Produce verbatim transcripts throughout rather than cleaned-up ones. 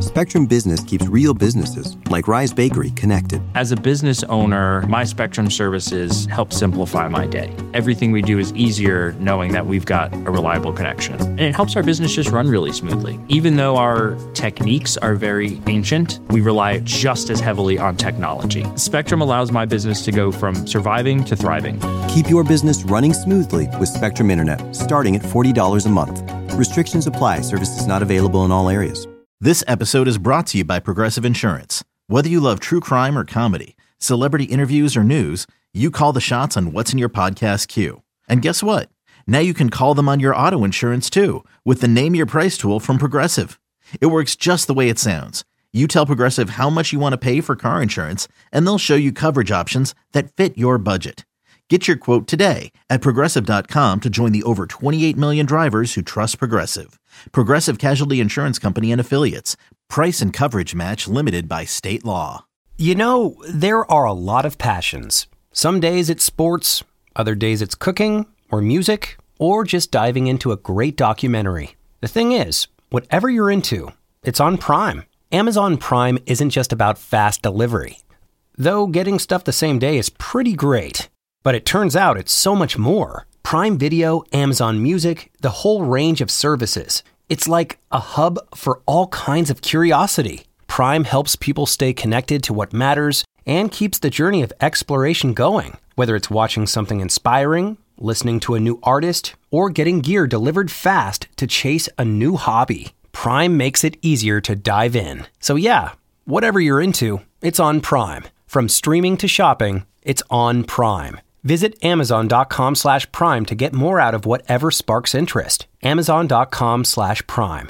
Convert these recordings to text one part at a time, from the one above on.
Spectrum Business keeps real businesses, like Rise Bakery, connected. As a business owner, my Spectrum services help simplify my day. Everything we do is easier knowing that we've got a reliable connection. And it helps our business just run really smoothly. Even though our techniques are very ancient, we rely just as heavily on technology. Spectrum allows my business to go from surviving to thriving. Keep your business running smoothly with Spectrum Internet, starting at forty dollars a month. Restrictions apply. Services not available in all areas. This episode is brought to you by Progressive Insurance. Whether you love true crime or comedy, celebrity interviews or news, you call the shots on what's in your podcast queue. And guess what? Now you can call them on your auto insurance too with the Name Your Price tool from Progressive. It works just the way it sounds. You tell Progressive how much you want to pay for car insurance, and they'll show you coverage options that fit your budget. Get your quote today at Progressive dot com to join the over twenty-eight million drivers who trust Progressive. Progressive Casualty Insurance Company and Affiliates. Price and coverage match limited by state law. You know, there are a lot of passions. Some days it's sports, other days it's cooking or music, or just diving into a great documentary. The thing is, whatever you're into, it's on Prime. Amazon Prime isn't just about fast delivery. Though getting stuff the same day is pretty great. But it turns out it's so much more. Prime Video, Amazon Music, the whole range of services. It's like a hub for all kinds of curiosity. Prime helps people stay connected to what matters and keeps the journey of exploration going. Whether it's watching something inspiring, listening to a new artist, or getting gear delivered fast to chase a new hobby, Prime makes it easier to dive in. So yeah, whatever you're into, it's on Prime. From streaming to shopping, it's on Prime. Visit Amazon.com slash Prime to get more out of whatever sparks interest. Amazon.com slash Prime.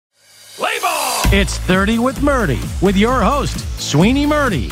Play ball! It's thirty with Murdy, with your host, Sweeney Murdy.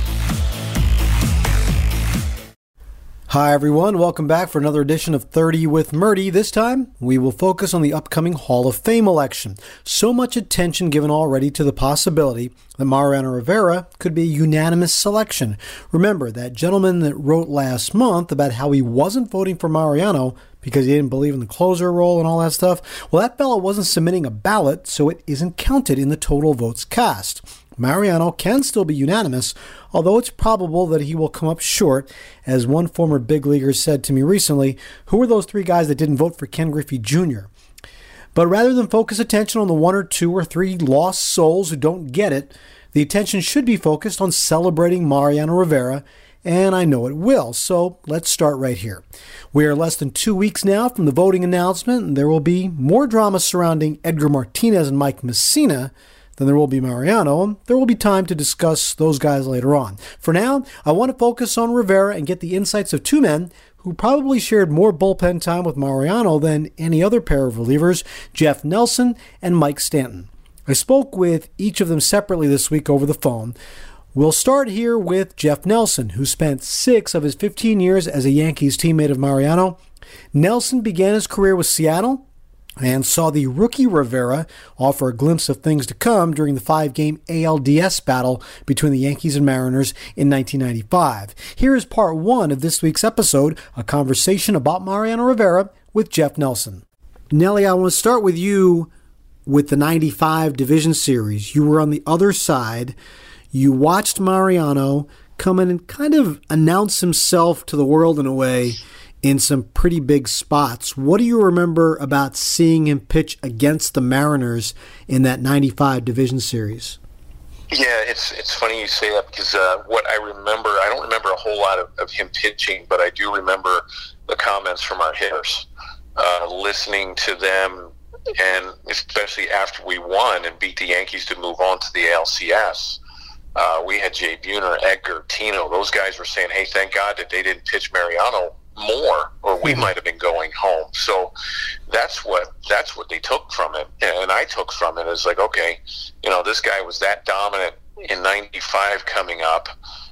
Hi, everyone. Welcome back for another edition of thirty with Murdy. This time, we will focus on the upcoming Hall of Fame election. So much attention given already to the possibility that Mariano Rivera could be a unanimous selection. Remember, that gentleman that wrote last month about how he wasn't voting for Mariano because he didn't believe in the closer role and all that stuff? Well, that fellow wasn't submitting a ballot, so it isn't counted in the total votes cast. Mariano can still be unanimous, although it's probable that he will come up short. As one former big leaguer said to me recently, who were those three guys that didn't vote for Ken Griffey Junior? But rather than focus attention on the one or two or three lost souls who don't get it, the attention should be focused on celebrating Mariano Rivera, and I know it will, so let's start right here. We are less than two weeks now from the voting announcement, and there will be more drama surrounding Edgar Martinez and Mike Messina than there will be Mariano. There will be time to discuss those guys later on. For now, I want to focus on Rivera and get the insights of two men who probably shared more bullpen time with Mariano than any other pair of relievers, Jeff Nelson and Mike Stanton. I spoke with each of them separately this week over the phone. We'll start here with Jeff Nelson, who spent six of his fifteen years as a Yankees teammate of Mariano. Nelson began his career with Seattle and saw the rookie Rivera offer a glimpse of things to come during the five-game A L D S battle between the Yankees and Mariners in nineteen ninety-five. Here is part one of this week's episode, a conversation about Mariano Rivera with Jeff Nelson. Nelly, I want to start with you with the ninety-five Division Series. You were on the other side. You watched Mariano come in and kind of announce himself to the world in a way in some pretty big spots. What do you remember about seeing him pitch against the Mariners in that ninety-five Division Series? Yeah, it's it's funny you say that because uh, what I remember, I don't remember a whole lot of, of him pitching, but I do remember the comments from our hitters, uh, listening to them, and especially after we won and beat the Yankees to move on to the A L C S. Uh, we had Jay Buhner, Edgar, Tino. Those guys were saying, hey, thank God that they didn't pitch Mariano more, or we might have been going home. So that's what that's what they took from it. And I took from it is like, okay, you know, this guy was that dominant in ninety-five coming up,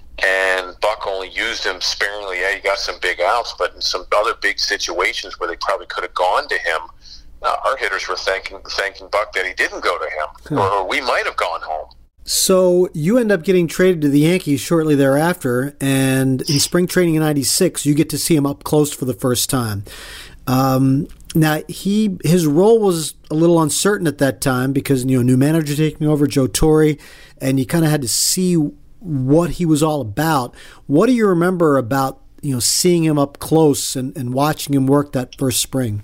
and Buck only used him sparingly. Yeah, he got some big outs, but in some other big situations where they probably could have gone to him, uh, our hitters were thanking thanking Buck that he didn't go to him, hmm. or, or we might have gone home. So you end up getting traded to the Yankees shortly thereafter, and in spring training in ninety-six, you get to see him up close for the first time. Um, Now, he his role was a little uncertain at that time because, you know, new manager taking over, Joe Torre, and you kind of had to see what he was all about. What do you remember about, you know, seeing him up close and, and watching him work that first spring?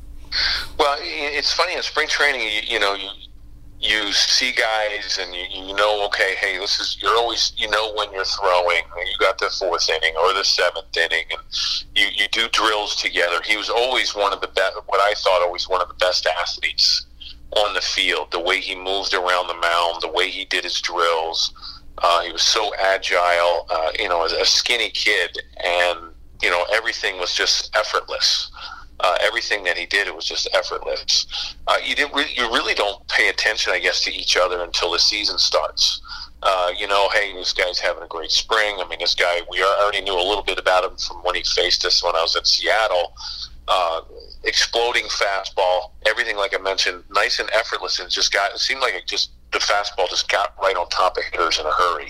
Well, it's funny, in spring training, you, you know, you, you see guys and you, you know, okay, hey, this is, you're always, you know, when you're throwing, you got the fourth inning or the seventh inning, and you, you do drills together. He was always one of the best, what I thought always one of the best athletes on the field, the way he moved around the mound, the way he did his drills. Uh, he was so agile, uh, you know, as a skinny kid, and, you know, everything was just effortless. Uh, everything that he did, it was just effortless. Uh, you didn't re- you really don't pay attention, I guess, to each other until the season starts. Uh, you know, hey, this guy's having a great spring. I mean, this guy, we already knew a little bit about him from when he faced us when I was in Seattle. Uh, exploding fastball, everything, like I mentioned, nice and effortless, and just got, it seemed like it just, the fastball just got right on top of hitters in a hurry.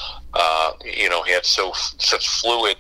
Uh, you know, he had so such fluid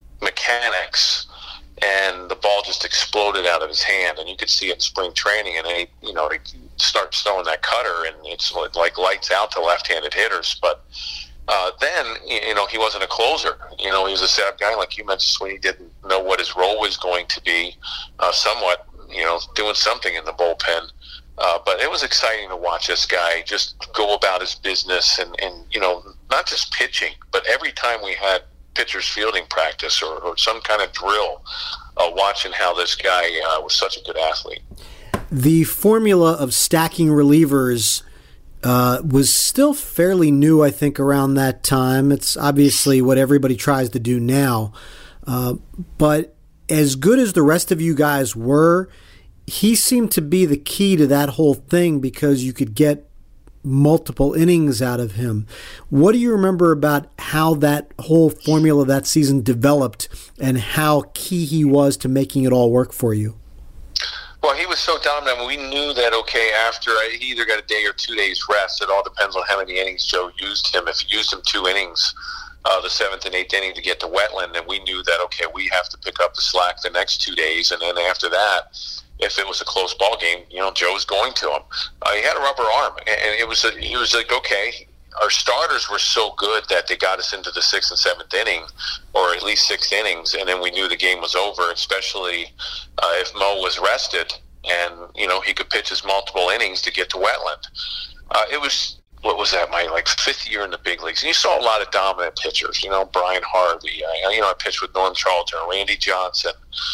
mechanics, and the ball just exploded out of his hand, and you could see it in spring training, and he, you know, he starts throwing that cutter, and it's like lights out to left-handed hitters. But uh, then, you know, he wasn't a closer. You know, he was a setup guy, like you mentioned, Sweeney didn't know what his role was going to be, uh, somewhat, you know, doing something in the bullpen. Uh, but it was exciting to watch this guy just go about his business, and, and, you know, not just pitching, but every time we had pitcher's fielding practice or, or some kind of drill, uh, watching how this guy uh, was such a good athlete. The formula of stacking relievers uh, was still fairly new, I think, around that time. It's obviously what everybody tries to do now. Uh, but as good as the rest of you guys were, he seemed to be the key to that whole thing because you could get multiple innings out of him. What do you remember about how that whole formula that season developed and how key he was to making it all work for you? Well, he was so dominant. We knew that, okay, after he either got a day or two days rest. It all depends on how many innings Joe used him. If he used him two innings, uh, the seventh and eighth inning to get to Wetland, then we knew that, okay, we have to pick up the slack the next two days. And then after that, if it was a close ball game, you know, Joe's going to him. Uh, he had a rubber arm, and it was a, he was like, okay, our starters were so good that they got us into the sixth and seventh inning, or at least six innings, and then we knew the game was over, especially uh, if Mo was rested and, you know, he could pitch his multiple innings to get to Wetland. Uh, it was, what was that, my, like, fifth year in the big leagues. And you saw a lot of dominant pitchers, you know, Brian Harvey. I, you know, I pitched with Norm Charlton, Randy Johnson.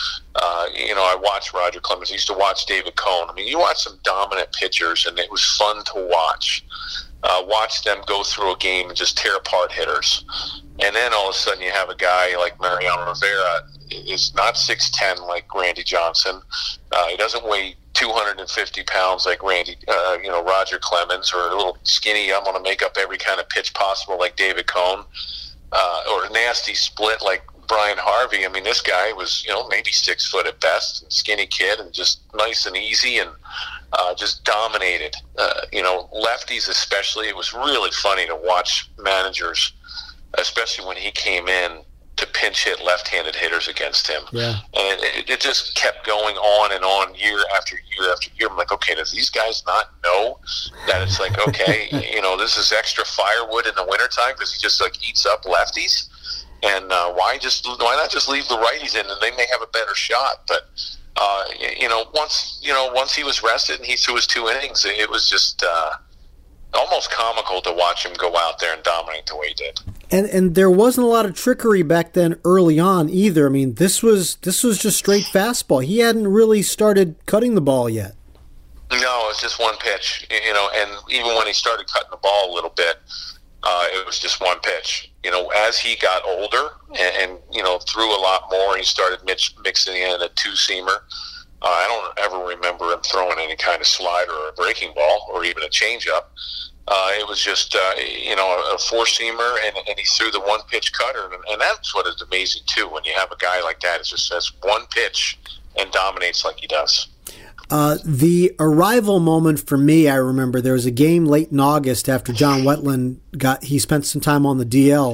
Uh, you know, I watched Roger Clemens. I used to watch David Cohn. I mean, you watch some dominant pitchers, and it was fun to watch. Uh, watch them go through a game and just tear apart hitters. And then all of a sudden you have a guy like Mariano Rivera. Is not six ten like Randy Johnson. Uh, he doesn't weigh two hundred fifty pounds like Randy, uh, you know, Roger Clemens, or a little skinny, I'm going to make up every kind of pitch possible like David Cohn, uh, or a nasty split like Brian Harvey. I mean, this guy was, you know, maybe six foot at best, skinny kid, and just nice and easy, and uh, just dominated. Uh, you know, lefties especially. It was really funny to watch managers, especially when he came in, to pinch hit left-handed hitters against him. Yeah. And it, it just kept going on and on year after year after year. I'm like, okay, does these guys not know that it's like, okay, you know, this is extra firewood in the wintertime because he just like eats up lefties? And uh, why just why not just leave the righties in and they may have a better shot? But uh, you know, once you know once he was rested and he threw his two innings, it was just uh, almost comical to watch him go out there and dominate the way he did. And and there wasn't a lot of trickery back then early on either. I mean, this was this was just straight fastball. He hadn't really started cutting the ball yet. No, it was just one pitch. You know, and even when he started cutting the ball a little bit, uh, it was just one pitch. You know, as he got older and, and you know threw a lot more, he started mix, mixing in a two-seamer. Uh, I don't ever remember him throwing any kind of slider or a breaking ball or even a changeup. Uh, it was just, uh, you know, a four-seamer, and, and he threw the one-pitch cutter. And, and that's what is amazing, too, when you have a guy like that. It just says one pitch and dominates like he does. Uh, the arrival moment for me, I remember, there was a game late in August after John Wetland got, he spent some time on the D L,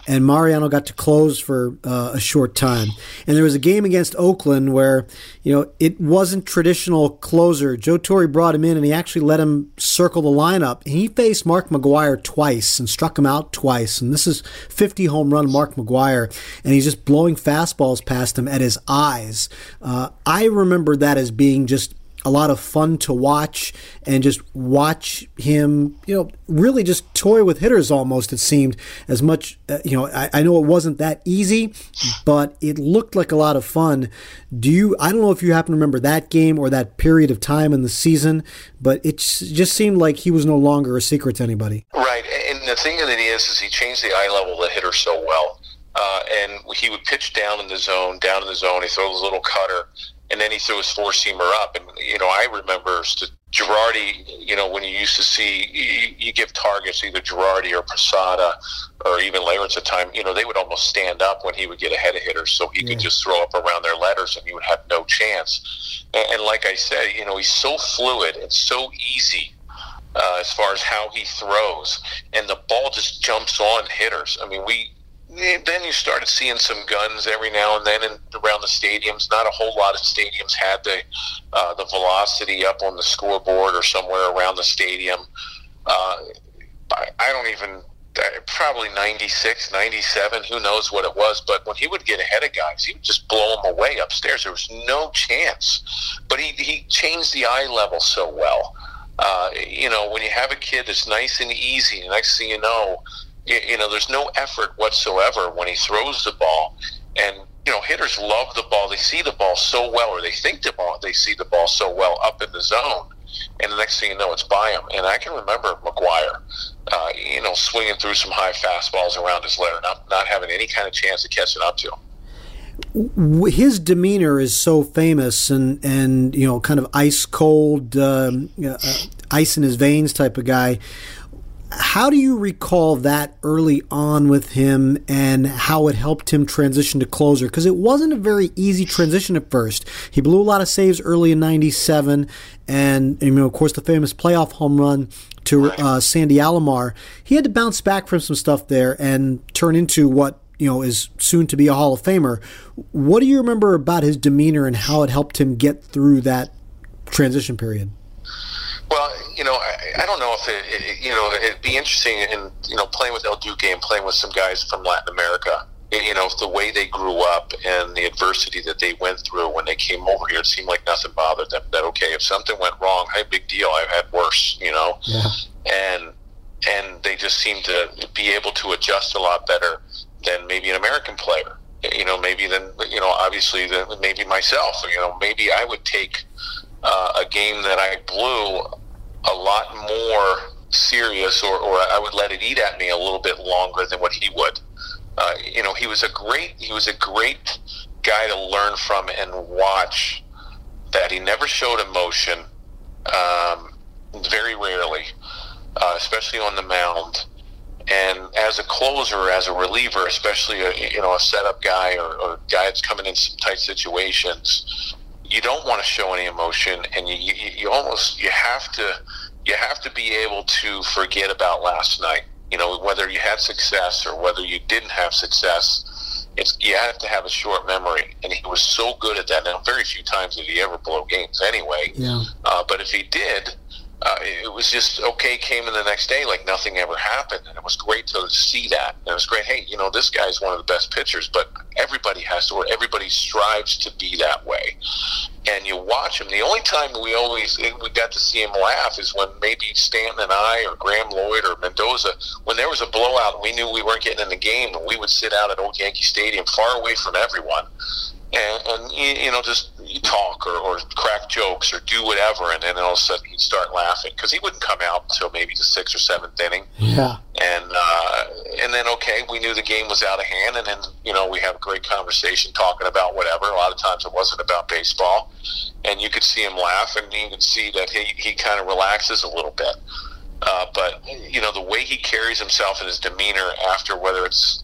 and Mariano got to close for uh, a short time. And there was a game against Oakland where, you know, it wasn't traditional closer. Joe Torre brought him in, and he actually let him circle the lineup. And he faced Mark McGwire twice and struck him out twice. And this is fifty home run Mark McGwire, and he's just blowing fastballs past him at his eyes. Uh, I remember that as being just a lot of fun to watch, and just watch him, you know, really just toy with hitters almost, it seemed, as much, uh, you know, I, I know it wasn't that easy, but it looked like a lot of fun. Do you, I don't know if you happen to remember that game or that period of time in the season, but it just seemed like he was no longer a secret to anybody. Right, and the thing that he is, is he changed the eye level of the hitter so well, uh, and he would pitch down in the zone, down in the zone, he throws a little cutter, and then he threw his four-seamer up. And, you know, I remember Girardi, you know, when you used to see, you, you give targets, either Girardi or Posada or even Leyritz at the time, you know, they would almost stand up when he would get ahead of hitters, so he yeah. could just throw up around their letters and he would have no chance. And, and like I said, you know, he's so fluid and so easy uh, as far as how he throws. And the ball just jumps on hitters. I mean, we... Then you started seeing some guns every now and then in, around the stadiums. Not a whole lot of stadiums had the uh, the velocity up on the scoreboard or somewhere around the stadium. Uh, I, I don't even, probably ninety-six, ninety-seven, who knows what it was. But when he would get ahead of guys, he would just blow them away upstairs. There was no chance. But he, he changed the eye level so well. Uh, you know, when you have a kid that's nice and easy, and next thing you know, you know, there's no effort whatsoever when he throws the ball. And, you know, hitters love the ball. They see the ball so well, or they think the ball, they see the ball so well up in the zone. And the next thing you know, it's by him. And I can remember McGwire, uh, you know, swinging through some high fastballs around his letter, not, not having any kind of chance of catching up to him. His demeanor is so famous, and, and you know, kind of ice cold, um, uh, ice in his veins type of guy. How do you recall that early on with him, and how it helped him transition to closer? Because it wasn't a very easy transition at first. He blew a lot of saves early in ninety-seven, and, and you know, of course, the famous playoff home run to uh, Sandy Alomar. He had to bounce back from some stuff there and turn into what, you know, is soon to be a Hall of Famer. What do you remember about his demeanor and how it helped him get through that transition period? Well, you know, I, I don't know if it, it, you know, it'd be interesting in, you know, playing with El Duque and playing with some guys from Latin America, you know, the way they grew up and the adversity that they went through when they came over here. It seemed like nothing bothered them. That, okay, if something went wrong, hey, big deal, I've had worse, you know. Yeah. And and they just seemed to be able to adjust a lot better than maybe an American player. You know, maybe than, you know, obviously, than maybe myself. You know, maybe I would take uh, a game that I blew a lot more serious, or, or I would let it eat at me a little bit longer than what he would. Uh, you know, he was a great he was a great guy to learn from and watch. That he never showed emotion, um, very rarely, uh, especially on the mound. And as a closer, as a reliever, especially a, you know, a setup guy or, or a guy that's coming in some tight situations, you don't want to show any emotion, and you, you, you almost you have to you have to be able to forget about last night. You know, whether you had success or whether you didn't have success, it's you have to have a short memory, and he was so good at that. Now, very few times did he ever blow games anyway. Yeah. Uh, but if he did, uh, it was just okay. Came in the next day like nothing ever happened, and it was great to see that. And it was great. Hey, you know, this guy's one of the best pitchers, but everybody has to, or everybody strives to be that way. And you watch him. The only time we always we got to see him laugh is when maybe Stanton and I, or Graham Lloyd, or Mendoza, when there was a blowout, we knew we weren't getting in the game, and we would sit out at Old Yankee Stadium, far away from everyone, and, and you know, just talk or, or crack jokes or do whatever, and then all of a sudden he'd start laughing because he wouldn't come out until maybe the sixth or seventh inning. Yeah. And uh, and then okay, we knew the game was out of hand, and then you know we have a great conversation talking about whatever. A lot of times it wasn't about baseball, and you could see him laugh, and you could see that he he kind of relaxes a little bit. Uh, but you know the way he carries himself and his demeanor after, whether it's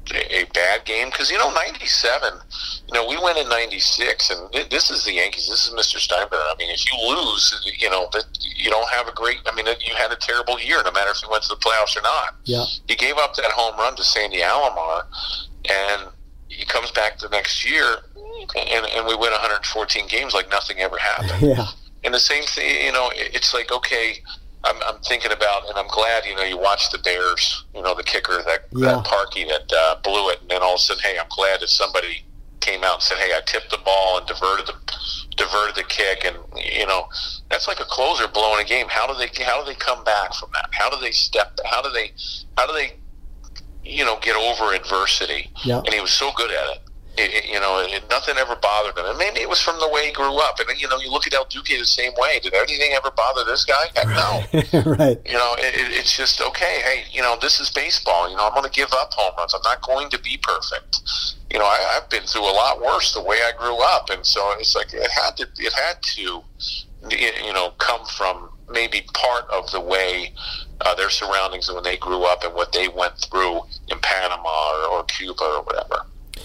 a bad game, because, you know, ninety-seven, you know, we went in ninety-six, and th- this is the Yankees. This is Mister Steinbrenner. I mean, if you lose, you know, that you don't have a great, I mean, you had a terrible year, no matter if you went to the playoffs or not. Yeah. He gave up that home run to Sandy Alomar, and he comes back the next year, and, and we win one hundred fourteen games like nothing ever happened. Yeah. And the same thing, you know, it's like, okay, I'm, I'm thinking about, and I'm glad, you know, you watched the Bears, you know, the kicker, that, yeah. that Parkey that uh, blew it, and then all of a sudden, hey, I'm glad that somebody came out and said, hey, I tipped the ball and diverted the diverted the kick, and, you know, that's like a closer blowing a game. How do they how do they come back from that? How do they step? How do they how do they, you know, get over adversity? Yeah. And he was so good at it. It, it, you know, it, nothing ever bothered him. And maybe it was from the way he grew up. And, you know, you look at El Duque the same way. Did anything ever bother this guy? Heck, no. Right. You know, it, it, it's just, okay, hey, you know, this is baseball. You know, I'm going to give up home runs. I'm not going to be perfect. You know, I, I've been through a lot worse the way I grew up. And so it's like it had to, it had to, you know, come from maybe part of the way uh, their surroundings when they grew up and what they went through in Panama or, or Cuba or whatever.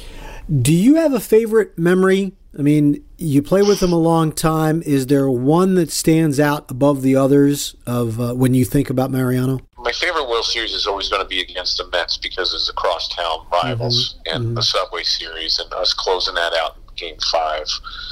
Do you have a favorite memory? I mean, you play with him a long time. Is there one that stands out above the others of uh, when you think about Mariano? My favorite World Series is always going to be against the Mets because it's across town rivals mm-hmm. and mm-hmm. the Subway Series and us closing that out in Game Five.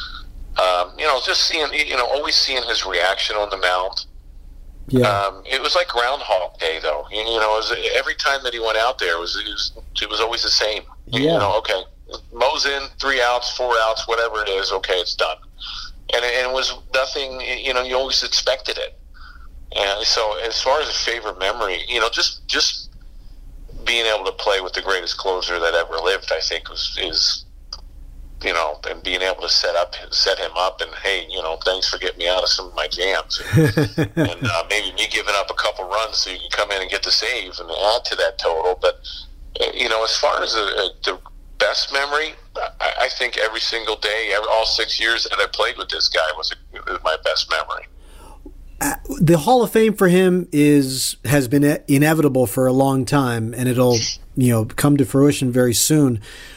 Um, you know, just seeing, you know, always seeing his reaction on the mound. Yeah. Um, it was like Groundhog Day, though. You, you know, it was, every time that he went out there, it was, it was it was always the same. Yeah. You know, okay, Mo's in, three outs, four outs, whatever it is, okay, it's done. And, and it was nothing, you know, you always expected it. And so as far as a favorite memory, you know, just just being able to play with the greatest closer that ever lived, I think, was is, you know, and being able to set up, set him up, and, hey, you know, thanks for getting me out of some of my jams. And, and uh, maybe me giving up a couple runs so you can come in and get the save and add to that total. But, you know, as far as a, a, the best memory, I, I think every single day, every, all six years that I played with this guy was, a, was my best memory. Uh, the Hall of Fame for him is has been inevitable for a long time, and it'll, you know, come to fruition very soon.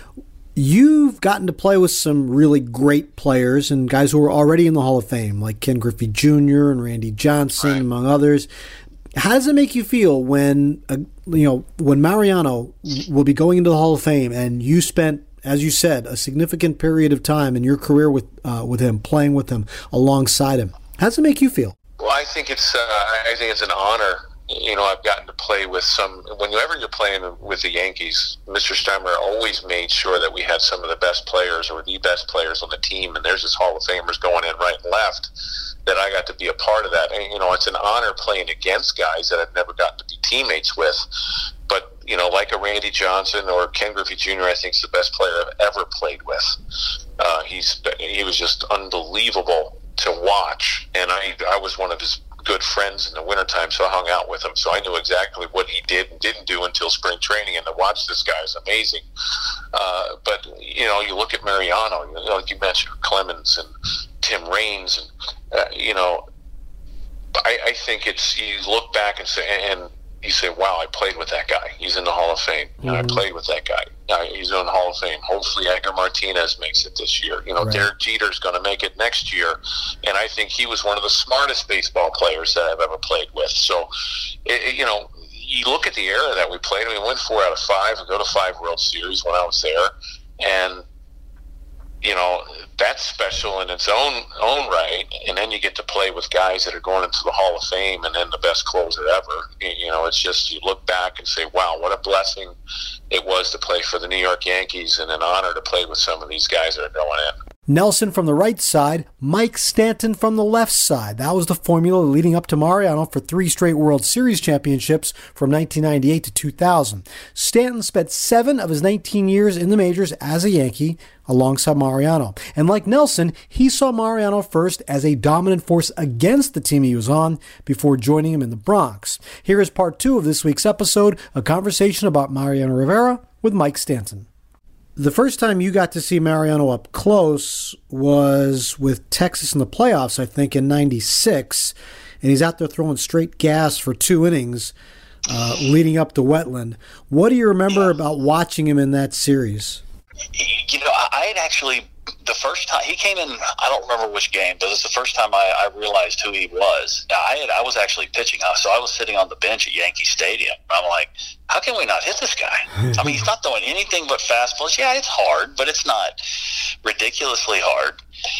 You've gotten to play with some really great players and guys who are already in the Hall of Fame, like Ken Griffey Junior and Randy Johnson, right, among others. How does it make you feel when, uh, you know, when Mariano will be going into the Hall of Fame and you spent, as you said, a significant period of time in your career with uh, with him, playing with him, alongside him? How does it make you feel? Well, I think it's uh, I think it's an honor. You know, I've gotten to play with some. Whenever you're playing with the Yankees, Mister Steinbrenner always made sure that we had some of the best players or the best players on the team, and there's this Hall of Famers going in right and left. That I got to be a part of that. And, you know, it's an honor playing against guys that I've never gotten to be teammates with. But, you know, like a Randy Johnson or Ken Griffey Junior, I think is the best player I've ever played with. Uh, he's he was just unbelievable to watch, and I I was one of his good friends in the wintertime, so I hung out with him, so I knew exactly what he did and didn't do until spring training, and to watch this guy is amazing. Uh, but, you know, you look at Mariano, you know, like you mentioned Clemens and Tim Raines, and, uh, you know, I, I think it's, you look back and say, and you say, wow, I played with that guy. He's in the Hall of Fame. Mm-hmm. And I played with that guy. Uh, he's in the Hall of Fame. Hopefully Edgar Martinez makes it this year. You know, right. Derek Jeter's going to make it next year. And I think he was one of the smartest baseball players that I've ever played with. So, it, it, you know, you look at the era that we played. I mean, we went four out of five. We go to five World Series when I was there. And, you know, that's special in its own own right. And then you get to play with guys that are going into the Hall of Fame and then the best closer ever. You know, it's just, you look back and say, wow, what a blessing it was to play for the New York Yankees, and an honor to play with some of these guys that are going in. Nelson from the right side, Mike Stanton from the left side. That was the formula leading up to Mariano for three straight World Series championships from nineteen ninety-eight to two thousand. Stanton spent seven of his nineteen years in the majors as a Yankee alongside Mariano. And like Nelson, he saw Mariano first as a dominant force against the team he was on before joining him in the Bronx. Here is part two of this week's episode, a conversation about Mariano Rivera with Mike Stanton. The first time you got to see Mariano up close was with Texas in the playoffs, I think, in ninety-six. And he's out there throwing straight gas for two innings. uh, leading up to Wetland. What do you remember yeah. about watching him in that series? You know, I had actually, the first time he came in, I don't remember which game, but it was the first time I, I realized who he was. Now, I had, I was actually pitching, so I was sitting on the bench at Yankee Stadium. I'm like, how can we not hit this guy? I mean, he's not throwing anything but fastballs. Yeah, it's hard, but it's not ridiculously hard.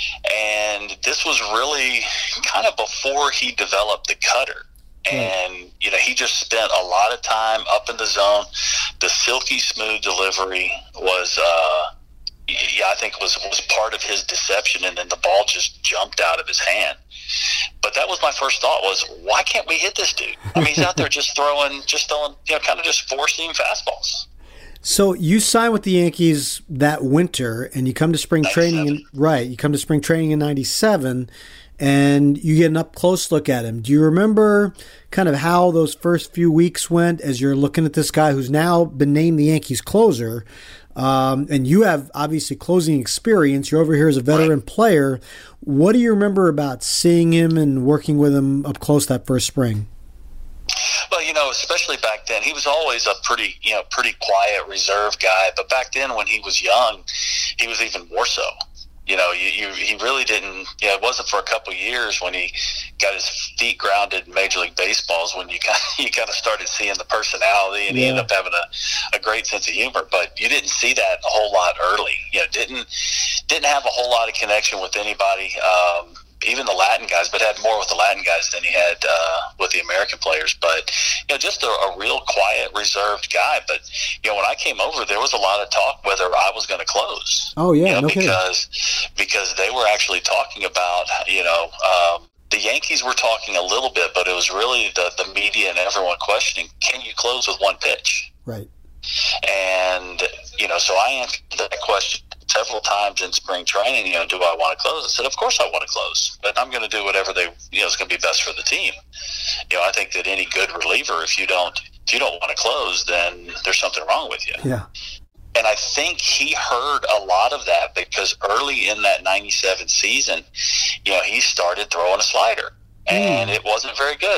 And this was really kind of before he developed the cutter. And, you know, he just spent a lot of time up in the zone. The silky smooth delivery was, uh, yeah, I think was, was part of his deception. And then the ball just jumped out of his hand. But that was my first thought was, why can't we hit this dude? I mean, he's out there just throwing, just throwing, you know, kind of just four-seam fastballs. So you sign with the Yankees that winter, and you come to spring training. In, right, you come to spring training in ninety-seven, and you get an up-close look at him. Do you remember kind of how those first few weeks went as you're looking at this guy who's now been named the Yankees closer, um, and you have obviously closing experience. You're over here as a veteran player. What do you remember about seeing him and working with him up close that first spring? Well, you know, especially back then, he was always a pretty, you know, pretty quiet, reserved guy. But back then when he was young, he was even more so. You know, you, you, he really didn't, you know, it wasn't for a couple of years when he got his feet grounded in Major League Baseballs when you kind of, you kind of started seeing the personality, and yeah. he ended up having a, a great sense of humor. But you didn't see that a whole lot early. You know, didn't didn't have a whole lot of connection with anybody, um, even the Latin guys, but had more with the Latin guys than he had uh, with the American players. But, you know, just a, a real quiet, reserved guy. But, you know, when I came over, there was a lot of talk whether I was going to close. Oh, yeah, you know, no because, kidding. because they were actually talking about, you know, um, the Yankees were talking a little bit, but it was really the, the media and everyone questioning, can you close with one pitch? Right. And, you know, so I answered that question several times in spring training. You know, do I want to close? I said, of course I want to close, but I'm going to do whatever they, you know, is going to be best for the team. You know, I think that any good reliever, if you don't, if you don't want to close, then there's something wrong with you. Yeah. And I think he heard a lot of that because early in that ninety-seven season, you know, he started throwing a slider, and mm. it wasn't very good.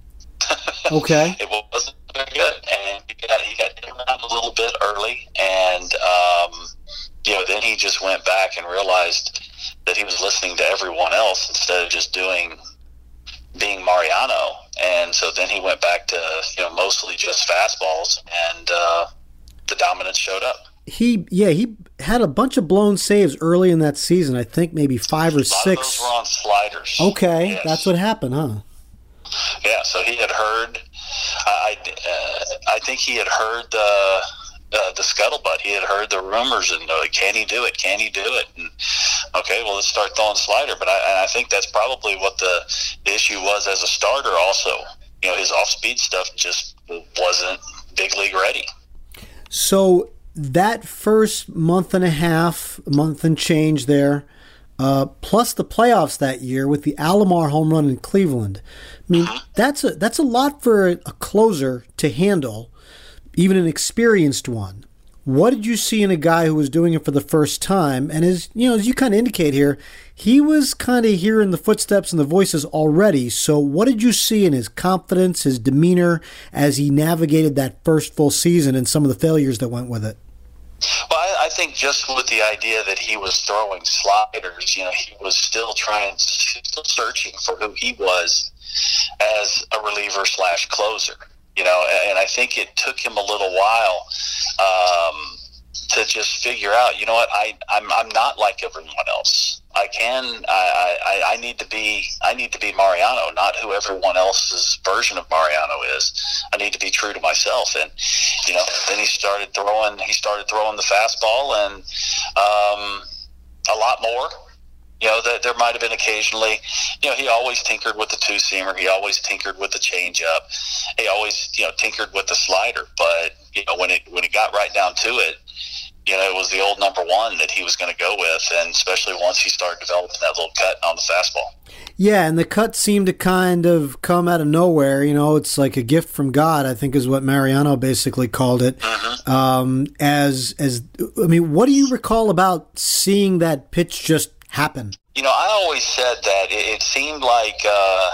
Okay. It wasn't very good, and he got he got hit around a little bit early, and um, you know, then he just went back and realized that he was listening to everyone else instead of just doing being Mariano, and so then he went back to, you know, mostly just fastballs, and uh, the dominance showed up. He, yeah, he had a bunch of blown saves early in that season. I think maybe five or a lot six. Of those were on sliders. Okay, yes. That's what happened, huh? Yeah, so he had heard. I, uh, I think he had heard the uh, the scuttlebutt. He had heard the rumors, and uh, can he do it? Can he do it? And okay, well, let's start throwing slider. But I, and I think that's probably what the, the issue was as a starter. Also, you know, his off-speed stuff just wasn't big league ready. So that first month and a half, month and change there, uh, plus the playoffs that year with the Alomar home run in Cleveland. I mean, mm-hmm. that's a that's a lot for a, a closer to handle, even an experienced one. What did you see in a guy who was doing it for the first time? And as you know, as you kind of indicate here, he was kind of hearing the footsteps and the voices already. So what did you see in his confidence, his demeanor, as he navigated that first full season and some of the failures that went with it? Well, I, I think just with the idea that he was throwing sliders, you know, he was still trying, still searching for who he was as a reliever slash closer. You know, and I think it took him a little while um, to just figure out, you know what, I, I'm I'm not like everyone else. I can, I, I, I need to be, I need to be Mariano, not who everyone else's version of Mariano is. I need to be true to myself. And, you know, then he started throwing, he started throwing the fastball and um, a lot more. You know, that there might have been occasionally, you know, he always tinkered with the two-seamer. He always tinkered with the changeup. He always, you know, tinkered with the slider. But, you know, when it when it got right down to it, you know, it was the old number one that he was going to go with, and especially once he started developing that little cut on the fastball. Yeah, and the cut seemed to kind of come out of nowhere. You know, it's like a gift from God, I think is what Mariano basically called it. Mm-hmm. Um, as, as I mean, what do you recall about seeing that pitch just happen? You know, I always said that it, it seemed like uh,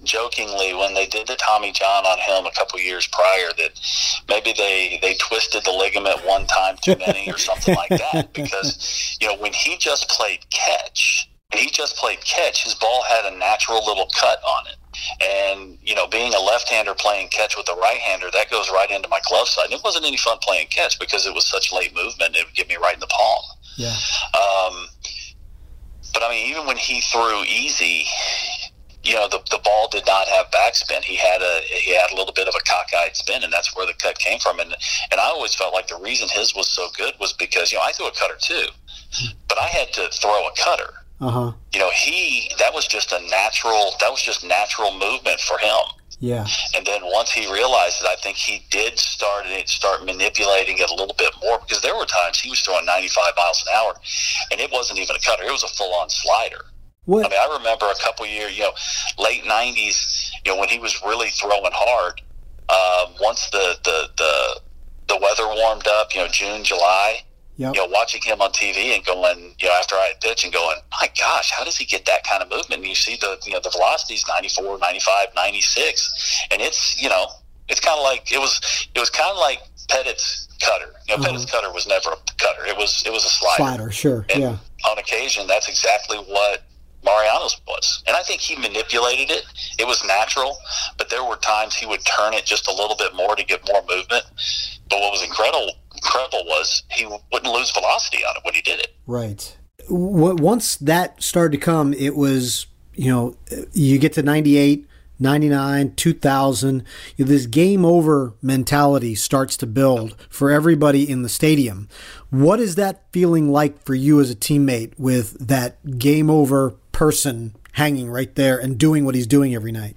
jokingly when they did the Tommy John on him a couple years prior that maybe they, they twisted the ligament one time too many or something like that. Because, you know, when he just played catch, when he just played catch, his ball had a natural little cut on it. And, you know, being a left-hander playing catch with a right-hander, that goes right into my glove side. And it wasn't any fun playing catch because it was such late movement. It would get me right in the palm. Yeah. Um, but, I mean, even when he threw easy, you know, the the ball did not have backspin. He had a he had a little bit of a cockeyed spin, and that's where the cut came from. And and I always felt like the reason his was so good was because, you know, I threw a cutter too, but I had to throw a cutter. Uh-huh. You know, he that was just a natural that was just natural movement for him. Yeah. And then once he realized it, I think he did start start manipulating it a little bit more, because there were times he was throwing ninety-five miles an hour, and it wasn't even a cutter; it was a full-on slider. What? I mean, I remember a couple years, you know, late nineties, you know, when he was really throwing hard. Um, once the, the the the weather warmed up, you know, June, July. Yep. You know, watching him on T V and going, you know, after I had pitched and going, my gosh, how does he get that kind of movement? And you see the, you know, the velocity's ninety-four, ninety-five, ninety-six, and it's, you know, it's kind of like it was. It was kind of like Pettit's cutter. You know, uh-huh. Pettit's cutter was never a cutter. It was it was a slider. Slider, sure, and yeah. On occasion, that's exactly what Mariano's was. And I think he manipulated it. It was natural, but there were times he would turn it just a little bit more to get more movement. But what was incredible incredible was he wouldn't lose velocity on it when he did it. Right. Once that started to come, it was, you know, you get to ninety-eight, ninety-nine, two thousand, you know, this game over mentality starts to build for everybody in the stadium. What is that feeling like for you as a teammate with that game over person hanging right there and doing what he's doing every night?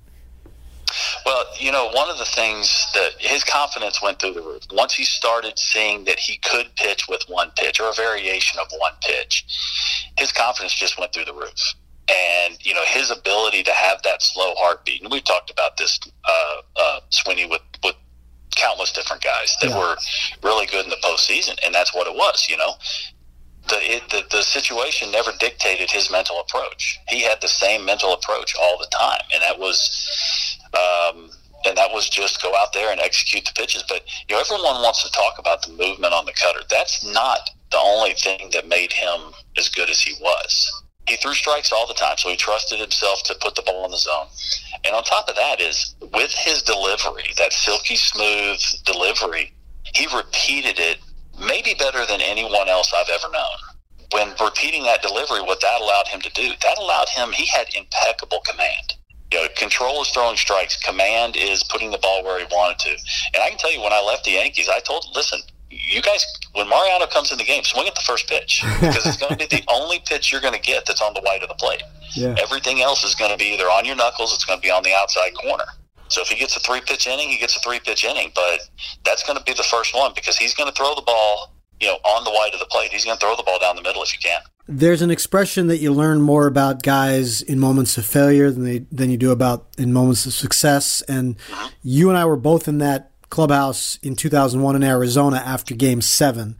Well, you know, one of the things that his confidence went through the roof. Once he started seeing that he could pitch with one pitch or a variation of one pitch, his confidence just went through the roof. And, you know, his ability to have that slow heartbeat, and we've talked about this, uh, uh, Sweeney, with, with countless different guys that yeah. were really good in the postseason, and that's what it was, you know. The, it, the the situation never dictated his mental approach. He had the same mental approach all the time, and that was, um, and that was just go out there and execute the pitches. But you know, everyone wants to talk about the movement on the cutter. That's not the only thing that made him as good as he was. He threw strikes all the time, so he trusted himself to put the ball in the zone. And on top of that is, with his delivery, that silky smooth delivery, he repeated it maybe better than anyone else I've ever known. When repeating that delivery, what that allowed him to do, that allowed him, he had impeccable command. You know, control is throwing strikes. Command is putting the ball where he wanted to. And I can tell you, when I left the Yankees, I told him, listen, you guys, when Mariano comes in the game, swing at the first pitch, because it's going to be the only pitch you're going to get that's on the white of the plate. Yeah. Everything else is going to be either on your knuckles, it's going to be on the outside corner. So if he gets a three-pitch inning, he gets a three-pitch inning, but that's going to be the first one, because he's going to throw the ball, you know, on the white of the plate. He's going to throw the ball down the middle if you can. There's an expression that you learn more about guys in moments of failure than they than you do about in moments of success, and mm-hmm. you and I were both in that clubhouse in two thousand one in Arizona after Game Seven,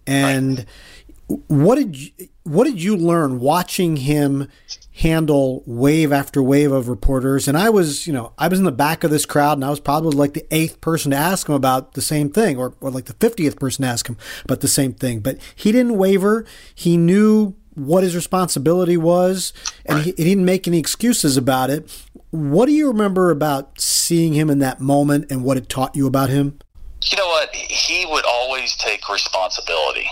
and right. what did you, what did you learn watching him handle wave after wave of reporters? And I was, you know, I was in the back of this crowd, and I was probably like the eighth person to ask him about the same thing, or, or like the fiftieth person to ask him about the same thing. But he didn't waver. He knew what his responsibility was, and he, he didn't make any excuses about it. What do you remember about seeing him in that moment and what it taught you about him? You know what? He would always take responsibility.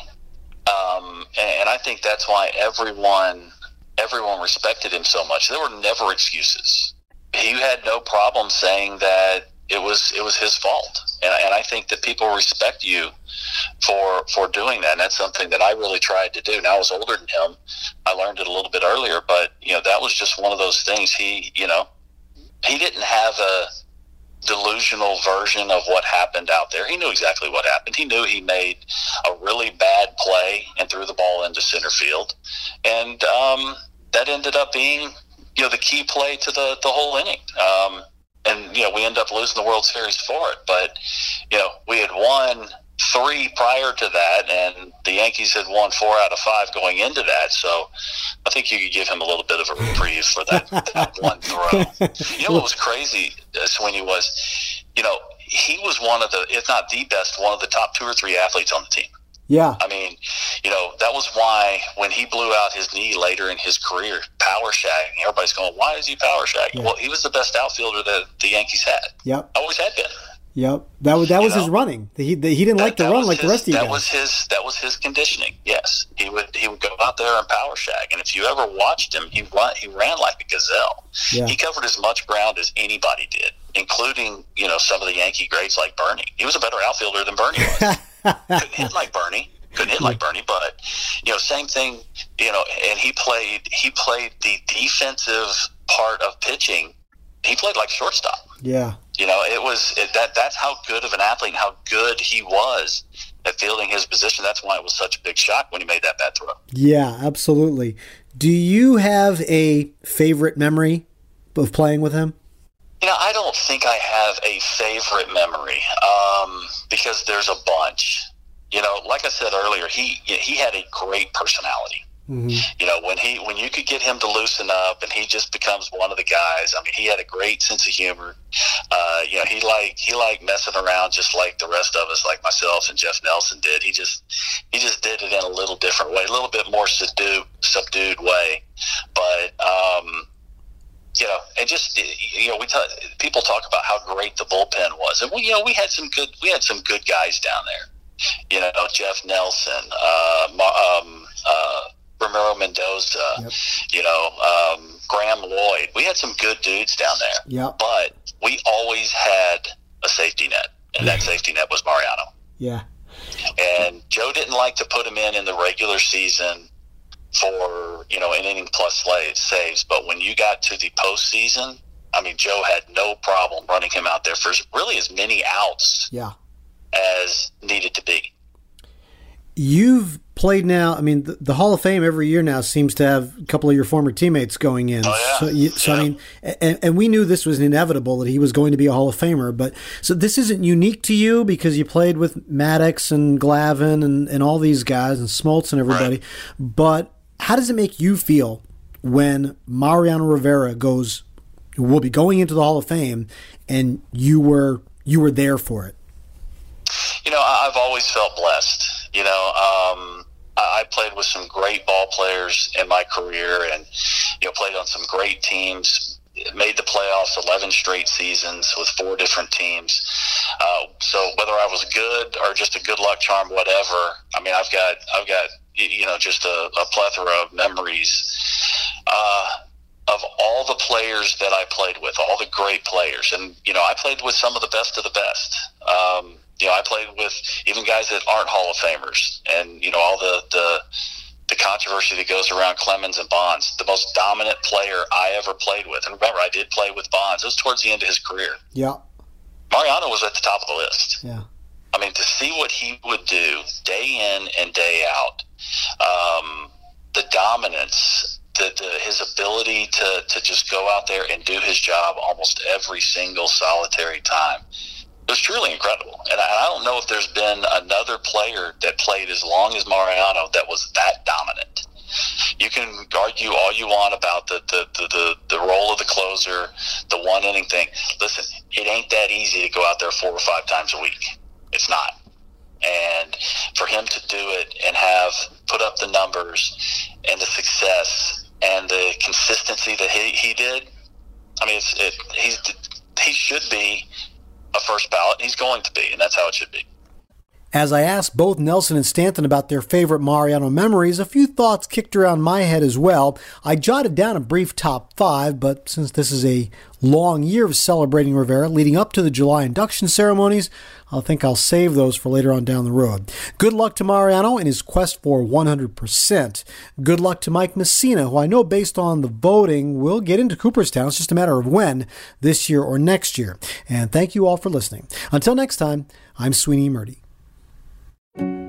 Um, and, and I think that's why everyone everyone respected him so much. There were never excuses. He had no problem saying that it was it was his fault. And, and I think that people respect you for for doing that. And that's something that I really tried to do. Now, I was older than him. I learned it a little bit earlier, but you know, that was just one of those things. He, you know, he didn't have a delusional version of what happened out there. He knew exactly what happened. He knew he made a really bad play and threw the ball into center field. And um, that ended up being, you know, the key play to the, the whole inning. Um, and, you know, we ended up losing the World Series for it. But, you know, we had won three prior to that, and the Yankees had won four out of five going into that. So I think you could give him a little bit of a reprieve for that, that one throw. You know what was crazy, uh, Sweeney, was, you know, he was one of the, if not the best, one of the top two or three athletes on the team. Yeah. I mean, you know, that was why when he blew out his knee later in his career, power shagging, everybody's going, why is he power shagging? Yeah. Well, he was the best outfielder that the Yankees had. Yep. Always had been. Yep. That was that was you his know? running. He the, he didn't that, like to run like his, the rest of you that guys. was his that was his conditioning. Yes. He would he would go out there and power shag. And if you ever watched him, he run he ran like a gazelle. Yeah. He covered as much ground as anybody did, including, you know, some of the Yankee greats like Bernie. He was a better outfielder than Bernie was. Couldn't hit like Bernie. Couldn't hit like Bernie, but, you know, same thing, you know, and he played he played the defensive part of pitching. He played like shortstop. Yeah. You know, it was it, that that's how good of an athlete and how good he was at fielding his position. That's why it was such a big shock when he made that bad throw. Yeah, absolutely. Do you have a favorite memory of playing with him? You know, I don't think I have a favorite memory um, because there's a bunch. You know, like I said earlier, he he had a great personality. Mm-hmm. You know, when he when you could get him to loosen up and he just becomes one of the guys. I mean, he had a great sense of humor. Uh, you know, he liked he liked messing around just like the rest of us, like myself and Jeff Nelson did. He just he just did it in a little different way, a little bit more subdued subdued way. But um, you know, and just you know, we talk, people talk about how great the bullpen was, and we you know we had some good we had some good guys down there. You know, Jeff Nelson, uh, um, uh, Ramiro Mendoza, yep. you know, um, Graham Lloyd. We had some good dudes down there. Yep. But we always had a safety net, and that safety net was Mariano. Yeah. And Joe didn't like to put him in in the regular season for, you know, an inning plus saves. But when you got to the postseason, I mean, Joe had no problem running him out there for really as many outs. Yeah. as needed to be. You've played now, I mean, the, the Hall of Fame every year now seems to have a couple of your former teammates going in. Oh, yeah. So, you, so yeah. I mean, and, and we knew this was inevitable that he was going to be a Hall of Famer, but so this isn't unique to you because you played with Maddox and Glavine and, and all these guys and Smoltz and everybody, right. But how does it make you feel when Mariano Rivera goes, will be going into the Hall of Fame and you were you were there for it? You know, I've always felt blessed. You know, um, I played with some great ball players in my career and, you know, played on some great teams, made the playoffs eleven straight seasons with four different teams. Uh, so whether I was good or just a good luck charm, whatever, I mean, I've got, I've got, you know, just a, a plethora of memories, uh, of all the players that I played with, all the great players. And, you know, I played with some of the best of the best. Um, You know, I played with even guys that aren't Hall of Famers, and you know all the, the the controversy that goes around Clemens and Bonds. The most dominant player I ever played with, and remember, I did play with Bonds. It was towards the end of his career. Yeah, Mariano was at the top of the list. Yeah, I mean, to see what he would do day in and day out, um, the dominance, the, the his ability to to just go out there and do his job almost every single solitary time. It was truly incredible. And I, I don't know if there's been another player that played as long as Mariano that was that dominant. You can argue all you want about the, the, the, the, the role of the closer, the one inning thing. Listen, it ain't that easy to go out there four or five times a week. It's not. And for him to do it and have put up the numbers and the success and the consistency that he, he did, I mean, it's, it, he's, he should be a first ballot. He's going to be, and that's how it should be. As I asked both Nelson and Stanton about their favorite Mariano memories, a few thoughts kicked around my head as well. I jotted down a brief top five, but since this is a long year of celebrating Rivera leading up to the July induction ceremonies, I think I'll save those for later on down the road. Good luck to Mariano in his quest for one hundred percent. Good luck to Mike Mussina, who I know based on the voting will get into Cooperstown. It's just a matter of when, this year or next year. And thank you all for listening. Until next time, I'm Sweeney Murdy.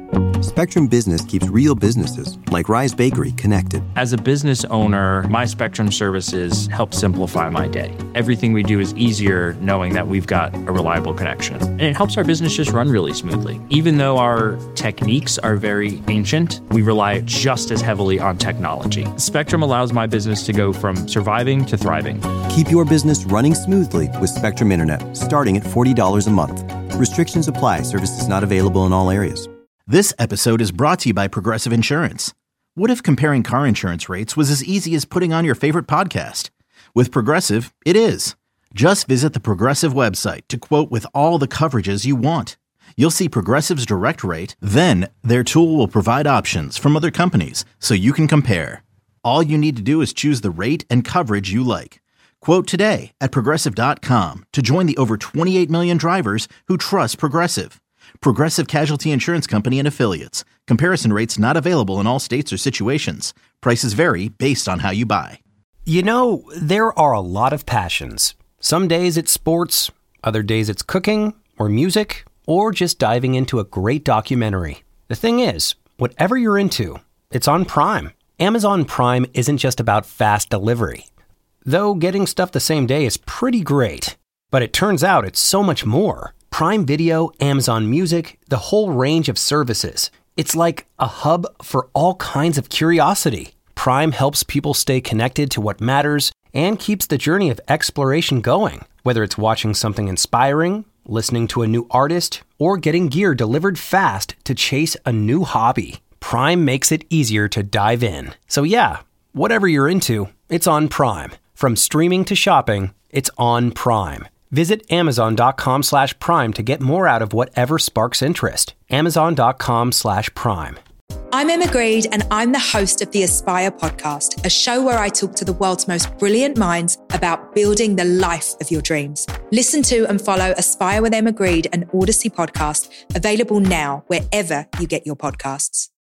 Spectrum Business keeps real businesses, like Rise Bakery, connected. As a business owner, my Spectrum services help simplify my day. Everything we do is easier knowing that we've got a reliable connection. And it helps our business just run really smoothly. Even though our techniques are very ancient, we rely just as heavily on technology. Spectrum allows my business to go from surviving to thriving. Keep your business running smoothly with Spectrum Internet, starting at forty dollars a month. Restrictions apply. Services not available in all areas. This episode is brought to you by Progressive Insurance. What if comparing car insurance rates was as easy as putting on your favorite podcast? With Progressive, it is. Just visit the Progressive website to quote with all the coverages you want. You'll see Progressive's direct rate, then their tool will provide options from other companies so you can compare. All you need to do is choose the rate and coverage you like. Quote today at Progressive dot com to join the over twenty-eight million drivers who trust Progressive. Progressive Casualty Insurance Company and Affiliates. Comparison rates not available in all states or situations. Prices vary based on how you buy. You know, there are a lot of passions. Some days it's sports, other days it's cooking or music, or just diving into a great documentary. The thing is, whatever you're into, it's on Prime. Amazon Prime isn't just about fast delivery. Though getting stuff the same day is pretty great. But it turns out it's so much more. Prime Video, Amazon Music, the whole range of services. It's like a hub for all kinds of curiosity. Prime helps people stay connected to what matters and keeps the journey of exploration going. Whether it's watching something inspiring, listening to a new artist, or getting gear delivered fast to chase a new hobby, Prime makes it easier to dive in. So yeah, whatever you're into, it's on Prime. From streaming to shopping, it's on Prime. Visit Amazon.com slash Prime to get more out of whatever sparks interest. Amazon.com slash Prime. I'm Emma Greed, and I'm the host of the Aspire podcast, a show where I talk to the world's most brilliant minds about building the life of your dreams. Listen to and follow Aspire with Emma Greed, an Odyssey podcast, available now wherever you get your podcasts.